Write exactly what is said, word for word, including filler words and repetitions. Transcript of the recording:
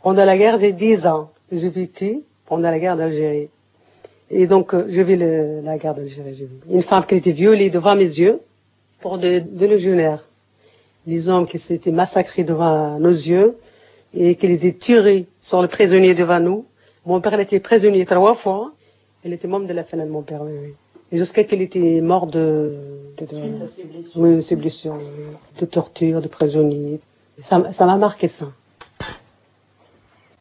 Pendant la guerre, j'ai dix ans. J'ai vécu pendant la guerre d'Algérie. Et donc, euh, je vis le, la guerre d'Algérie. J'ai vu une femme qui a été violée devant mes yeux pour de, de légionnaires. Les hommes qui s'étaient massacrés devant nos yeux et qui les ont tirés sur le prisonnier devant nous. Mon père, il était prisonnier trois fois. Il était membre de la famille de mon père, oui, oui. Et jusqu'à qu'il était mort de... de, de Suite à ses blessures. Oui, ses blessures. De torture, de prisonnier. Ça, ça m'a marqué, ça.